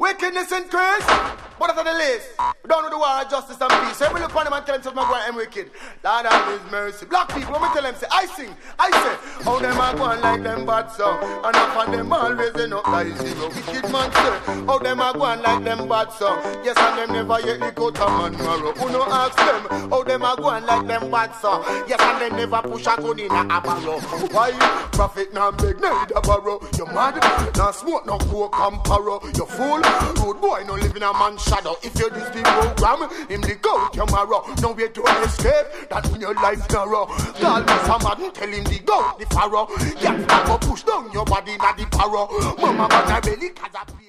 Wickedness increase. What is on the list? We don't know the war of justice and peace. So we look upon them and tell them something about them wicked. Lord have his mercy. Black people, when we tell them, say, I sing, I say, how them are going like them bad song. And up on them always end up like zero. Wicked man say, how them are going like them bad song. Yes, and them never yet the coat a man marrow. Who no ask them, how them are going like them bad song. Yes, and them never push a gun in a barrow. Why? Prophet now beg, neither borrow. You mad? Now smoke, no coke and parrow. You fool? Road boy, no live in a man's shadow. If you this the program, him the go tomorrow. No way to escape, that in your life narrow. Call me some man, tell him the go, the pharaoh. Get back or push down your body, not the parrow. Mama, man, I belly, cause I